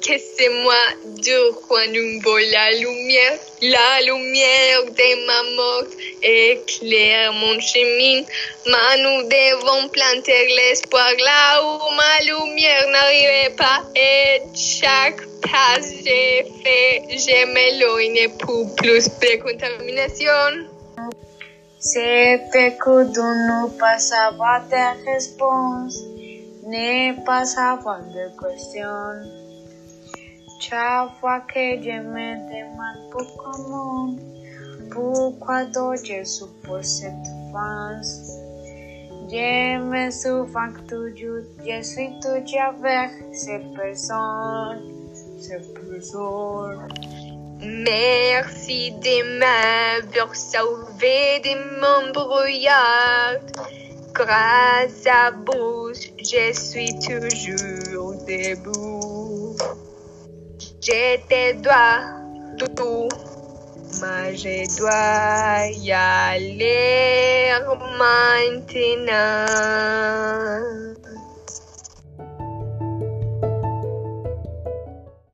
que c'est moi de quoi nous voit la lumière de ma mort éclaire mon chemin, mais nous devons planter l'espoir là où ma lumière n'arrivait pas, et chaque pas j'ai fait, je m'éloigne pour plus de contamination. C'est fait que de ne pas avoir de réponse, ne pas avoir de questions. Chaque fois que je me demande pourquoi je suppose cette France, je me souviens toujours, je suis toujours avec cette personne. Merci de m'avoir sauvé de mon brouillard. Grâce à vous, je suis toujours debout. Je te dois tout, mais je dois y aller maintenant.